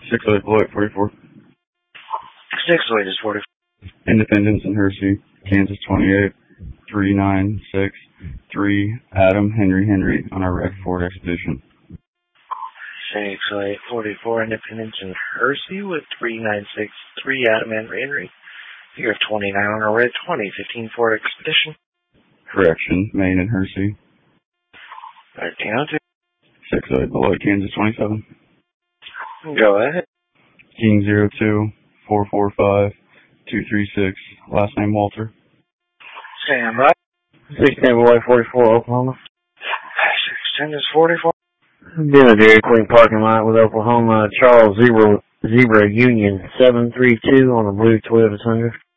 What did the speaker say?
608 Beloit 44. 608 is 44. Independence and Hersey, Kansas 28, 3963, Adam Henry on our Red Ford Expedition. 608 44, Independence and Hersey with 3963, Adam Henry. You have 29 on our Red 2015 Ford Expedition. Correction, Maine and Hersey. 1302. 608 Beloit, Kansas 27. Go ahead. King 02 445 236, last name Walter. Stand by. 16 Beloit 44, Oklahoma. 610 is 44. Been a Dairy Queen parking lot with Oklahoma Charles Zebra Union 732 on a blue Toyota Tundra.